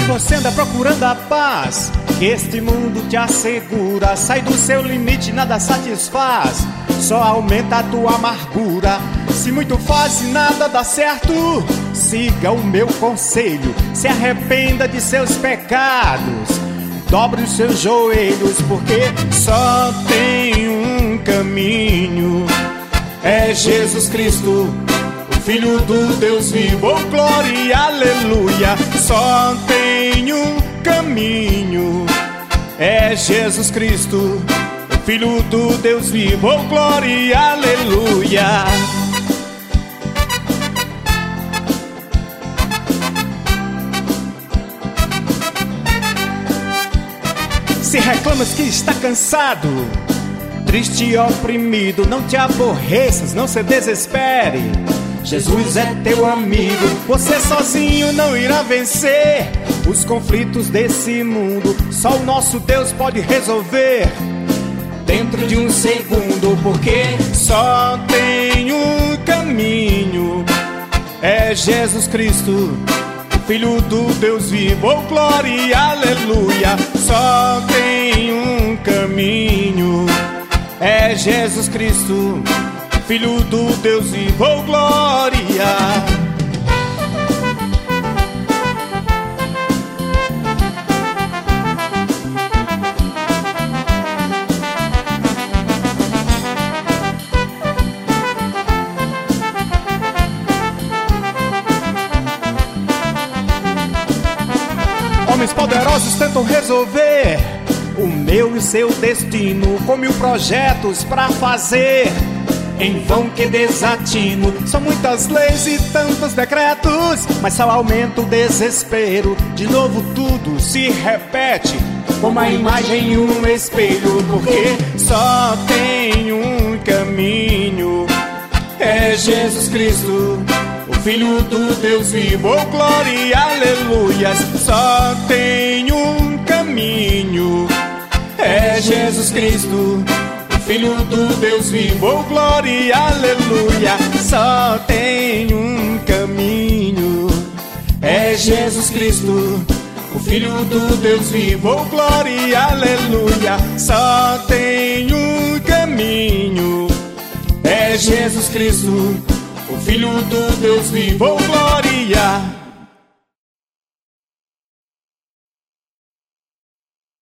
você anda procurando a paz que este mundo te assegura. Sai do seu limite, nada satisfaz, só aumenta a tua amargura. Se muito faz e nada dá certo, siga o meu conselho, se arrependa de seus pecados, dobre os seus joelhos, porque só tem um caminho, é Jesus Cristo, o Filho do Deus vivo. Oh, glória e aleluia. Só tem um caminho, é Jesus Cristo, o Filho do Deus vivo. Oh, glória e aleluia. Se reclamas que está cansado, triste e oprimido, não te aborreças, não se desespere, Jesus é teu amigo. Você sozinho não irá vencer os conflitos desse mundo, só o nosso Deus pode resolver dentro de um segundo, porque só tem um caminho, é Jesus Cristo, Filho do Deus vivo. Oh, glória e aleluia. Só tem um caminho, é Jesus Cristo, Filho do Deus vivo. Oh, glória. Homens poderosos tentam resolver o meu e seu destino, com 1000 projetos pra fazer, em vão que desatino. São muitas leis e tantos decretos, mas só aumenta o desespero. De novo tudo se repete, como a imagem em um espelho, porque só tem um caminho, é Jesus Cristo, o Filho do Deus vivo. Oh, glória e aleluia. Só tem um caminho, é Jesus Cristo, o Filho do Deus vivo. Oh, glória e aleluia. Só tem um caminho, é Jesus Cristo, o Filho do Deus vivo. Oh, glória e aleluia. Só tem um caminho, é Jesus Cristo, o Filho do Deus vivo. Oh, glória.